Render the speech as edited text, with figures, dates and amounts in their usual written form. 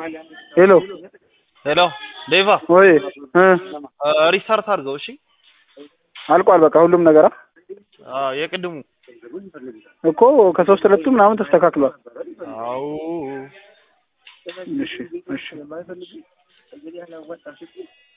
ሄሎ ሄሎ ዴቫ ወይ ሪስታርት አድርገው። እሺ አልቋል በቃ ሁሉም ነገር የቅድሙ እኮ ከሶስት ሁለቱ ምናምን ተስተካክሏል። አው እሺ እሺ